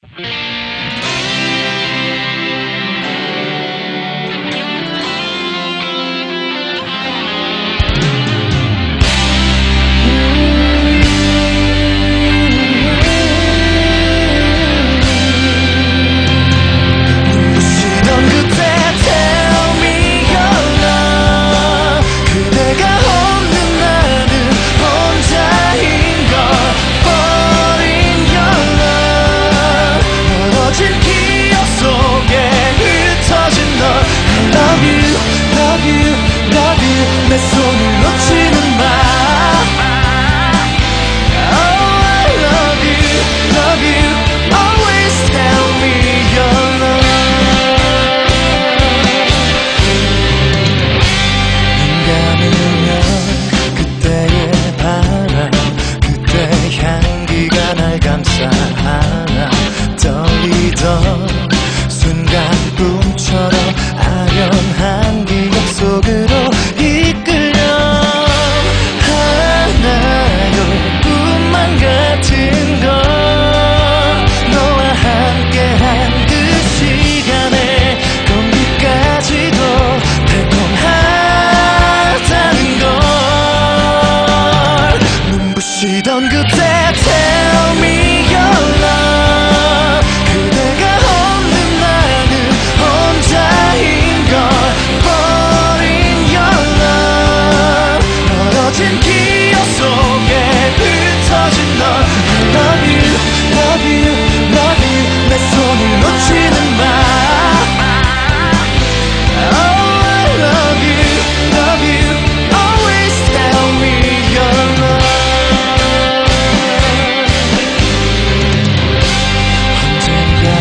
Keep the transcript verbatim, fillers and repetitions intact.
내 손을 놓지는 마. Oh, I love you, love you. Always tell me your love. 눈 감으면 그때의 바람, 그때 향기가 날 감싸 안아. 떨리던 순간 꿈처럼